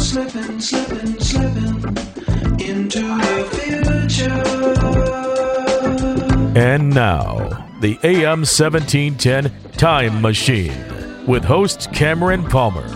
slipping into the future. And now, the AM 1710 Time Machine with host Cameron Palmer.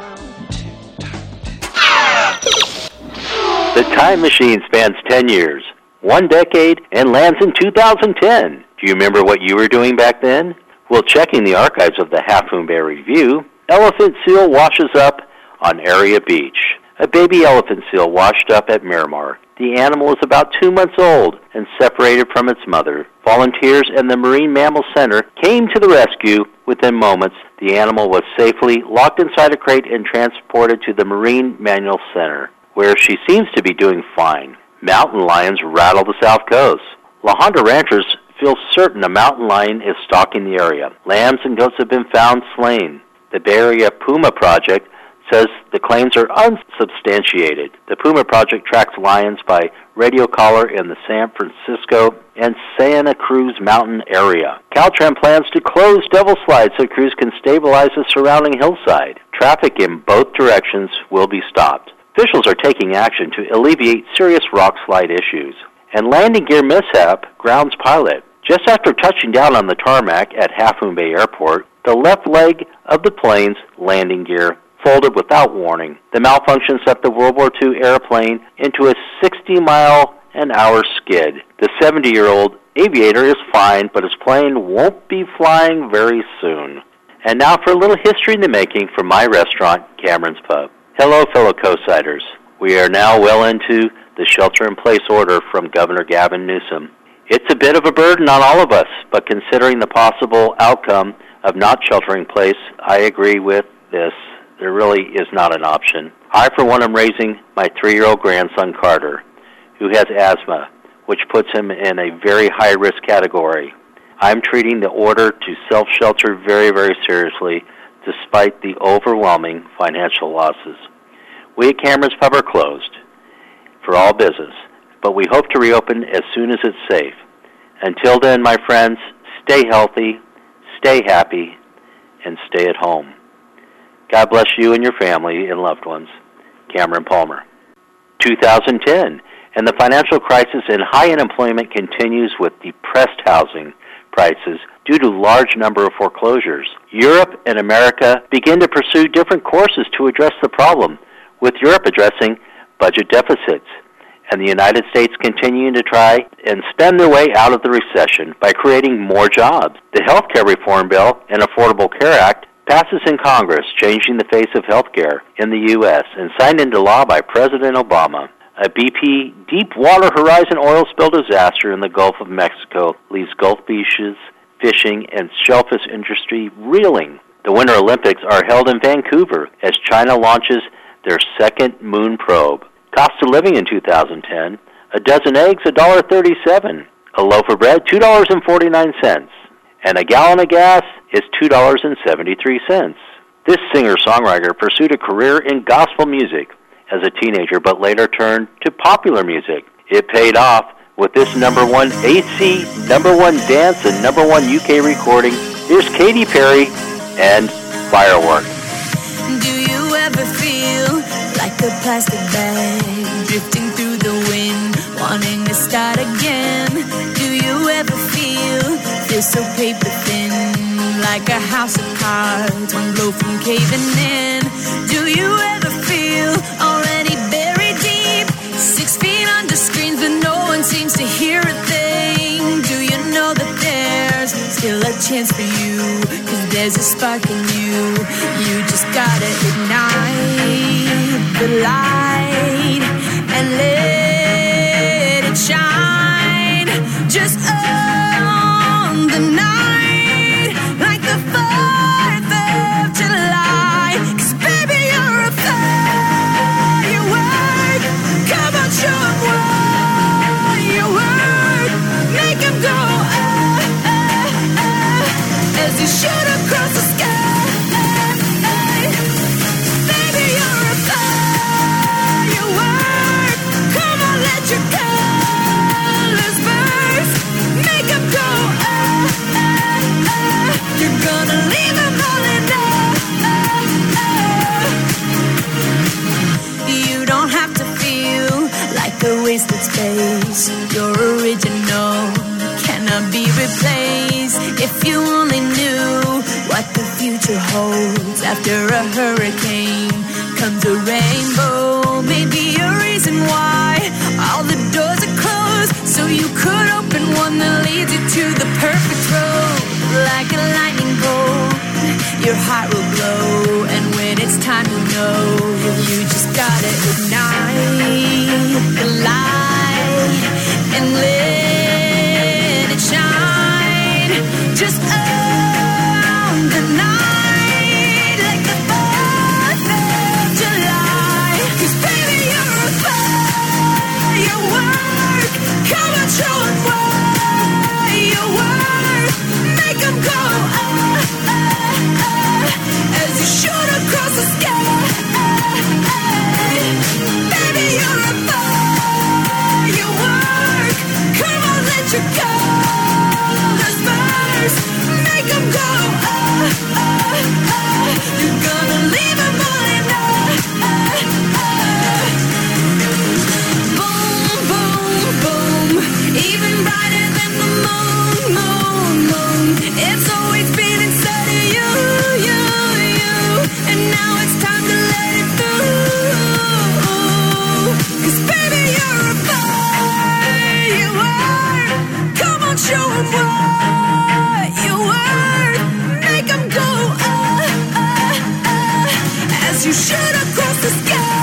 The Time Machine spans 10 years, 1 decade, and lands in 2010. Do you remember what you were doing back then? Well, checking the archives of the Half Moon Bay Review, elephant seal washes up on Area Beach. A baby elephant seal washed up at Miramar. The animal is about 2 months old and separated from its mother. Volunteers and the Marine Mammal Center came to the rescue. Within moments, the animal was safely locked inside a crate and transported to the Marine Mammal Center, where she seems to be doing fine. Mountain lions rattle the south coast. La Honda ranchers feel certain a mountain lion is stalking the area. Lambs and goats have been found slain. The Bay Area Puma Project says the claims are unsubstantiated. The Puma Project tracks lions by radio collar in the San Francisco and Santa Cruz mountain area. Caltrans plans to close Devil Slide so crews can stabilize the surrounding hillside. Traffic in both directions will be stopped. Officials are taking action to alleviate serious rock slide issues. And landing gear mishap grounds pilot. Just after touching down on the tarmac at Half Moon Bay Airport, the left leg of the plane's landing gear folded without warning. The malfunction sent the World War II airplane into a 60-mile-an-hour skid. The 70-year-old aviator is fine, but his plane won't be flying very soon. And now for a little history in the making from my restaurant, Cameron's Pub. Hello, fellow co-siders. We are now well into the shelter-in-place order from Governor Gavin Newsom. It's a bit of a burden on all of us, but considering the possible outcome of not sheltering in place, I agree with this. There really is not an option. I, for one, am raising my 3-year-old grandson, Carter, who has asthma, which puts him in a very high-risk category. I'm treating the order to self-shelter very, very seriously, despite the overwhelming financial losses. We at Cameron's Pub are closed for all business, but we hope to reopen as soon as it's safe. Until then, my friends, stay healthy, stay happy, and stay at home. God bless you and your family and loved ones. Cameron Palmer. 2010, and the financial crisis and high unemployment continues with depressed housing prices due to large number of foreclosures. Europe and America begin to pursue different courses to address the problem, with Europe addressing budget deficits, and the United States continuing to try and spend their way out of the recession by creating more jobs. The Health Care Reform Bill and Affordable Care Act passes in Congress, changing the face of health care in the U.S. and signed into law by President Obama. A BP Deepwater Horizon oil spill disaster in the Gulf of Mexico leaves Gulf beaches, fishing, and shellfish industry reeling. The Winter Olympics are held in Vancouver as China launches their second moon probe. Cost of living in 2010, a dozen eggs, $1.37. A loaf of bread, $2.49. And a gallon of gas is $2.73. This singer-songwriter pursued a career in gospel music as a teenager, but later turned to popular music. It paid off with this #1 AC, #1 dance, and #1 UK recording. Here's Katy Perry and Firework. Do you ever feel like a plastic bag drifting through the wind, wanting to start again? Do you ever feel so paper thin, like a house of cards, one blow from caving in? Do you ever feel already buried deep, 6 feet under screens, but no one seems to hear a thing? Do you know that there's still a chance for you, 'cause there's a spark in you? You just gotta ignite the light and let it shine. Just on the night, like the 4th of July. 'Cause baby, you're a firework. Come on, show 'em what you work. Make 'em go as you shoot across the sky. Baby, you're a firework. like a wasted space. You're original, cannot be replaced. If you only knew what the future holds. After a hurricane comes a rainbow. Maybe a reason why all the doors are closed, so you could open one that leads you to the perfect road. Like a lightning bolt, your heart will glow, and when it's time to know, you just gotta ignite the light and let it shine. Just own the night like the 4th of July. 'Cause baby, you're a firework. Come on, show 'em what you worth. Make 'em go as you shoot across the sky. Baby, you're a firework. Come on, let your colors burst. Make 'em go you're gonna leave 'em all in boom, boom, boom. Even brighter than the moon, moon, moon. It's always been inside of you, you, you. And now it's time to let it through. 'Cause baby, you're a firework. Come on, show 'em what you worth. Make 'em go as you shoot across the sky.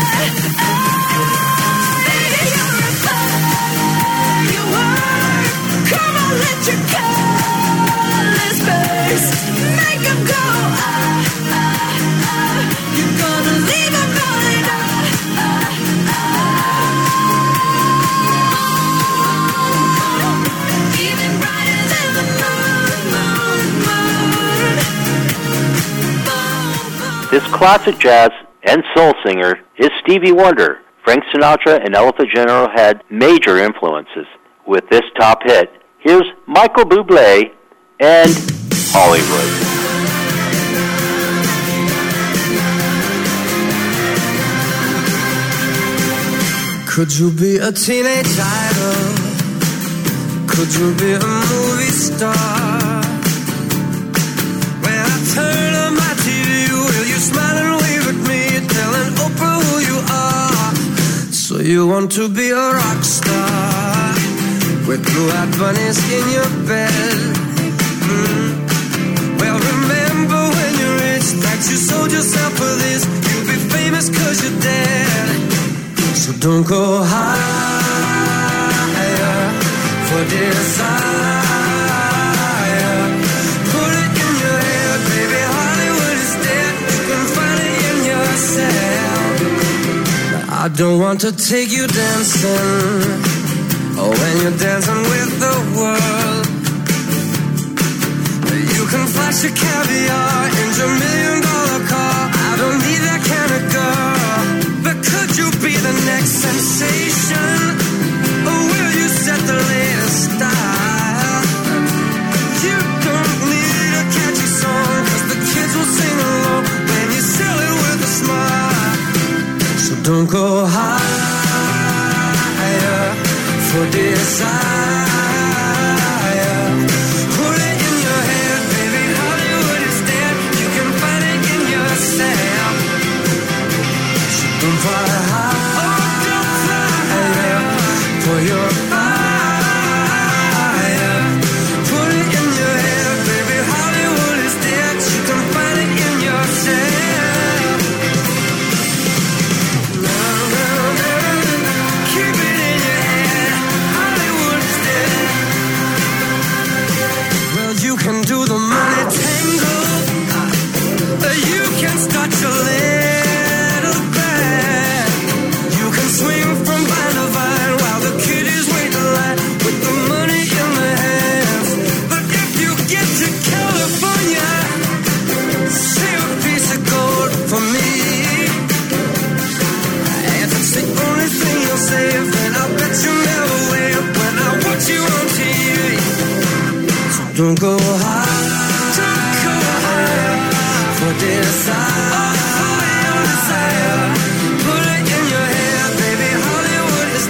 Baby, you're a firework. Come on, let your colors burst. Make 'em go you're gonna leave 'em all in even brighter than the moon, moon, moon. Boom, boom. This classic jazz and soul singer is Stevie Wonder. Frank Sinatra and Ella Fitzgerald had major influences. With this top hit, here's Michael Bublé and Hollywood. Could you be a teenage idol? Could you be a movie star? When I turn on my TV, will you smile and wave at me, telling Oprah who you are? So you want to be a rock star with blue-eyed bunnies in your bed? Well, remember when you're rich that you sold yourself for this. You'll be famous 'cause you're dead. So don't go higher for desire. Put it in your head, baby, Hollywood is dead. You can find it in yourself. Now, I don't want to take you dancing, oh, when you're dancing with the world. You can flash your caviar in your $1 million car. I don't need that kind of girl. But could you be the next sensation? Or will you set the latest style? You don't need a catchy song, 'cause the kids will sing along when you sell it with a smile. So don't go higher for desire. Put it in your head, baby, Hollywood is dead. You can find it in yourself. So don't fly high, oh, don't fly higher for your fire. Put it in your head, baby, Hollywood is dead. You can find it in yourself. Keep it in your head, Hollywood is dead. Well, you can do the money tango, you can start your little band. You can swing from vine to vine while the kiddies wait in line with the money in their hands. But if you get to California, save a piece of gold for me. If it's the only thing you'll save, then I'll bet you never wait when I watch you on TV. So don't go high for desire. Put it in your head, baby, Hollywood is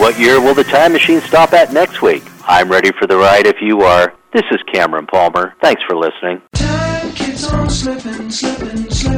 What year will the time machine stop at next week? I'm ready for the ride if you are. This is Cameron Palmer. Thanks for listening. Time keeps on slipping, slipping, slipping.